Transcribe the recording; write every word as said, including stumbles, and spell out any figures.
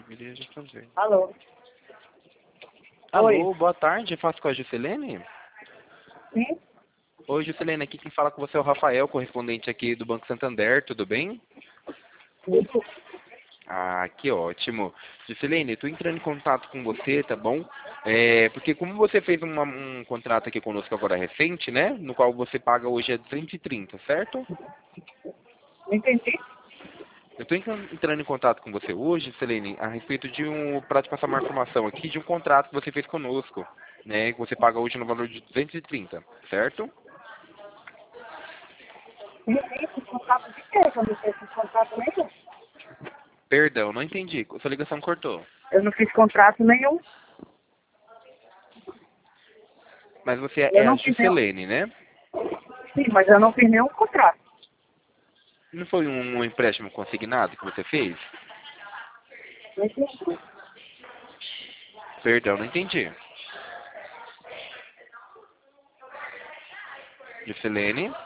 deveria já fazer. Alô? Alô, Oi. boa tarde, faço com a Juscelene? Sim? Oi, Juscelene, aqui quem fala com você é o Rafael, correspondente aqui do Banco Santander, tudo bem? Isso. Ah, que ótimo. Juscelene, eu tô entrando em contato com você, tá bom? É, porque como você fez uma- um contrato aqui conosco agora recente, né? No qual você paga hoje é duzentos e trinta, certo? Não entendi. Eu estou entrando em contato com você hoje, Selene, a respeito de um, para te passar uma informação aqui de um contrato que você fez conosco, né, que você paga hoje no valor de duzentos e trinta, certo? Sim, sim, fiz contrato de quê? Eu não fiz contrato nenhum. Perdão, não entendi, sua ligação cortou. Eu não fiz contrato nenhum. Mas você Eu é a não fiz nenhum. Juscelene, né? Sim, mas eu não fiz nenhum contrato. Não foi um empréstimo consignado que você fez? Não entendi. Perdão, não entendi. Juscelene?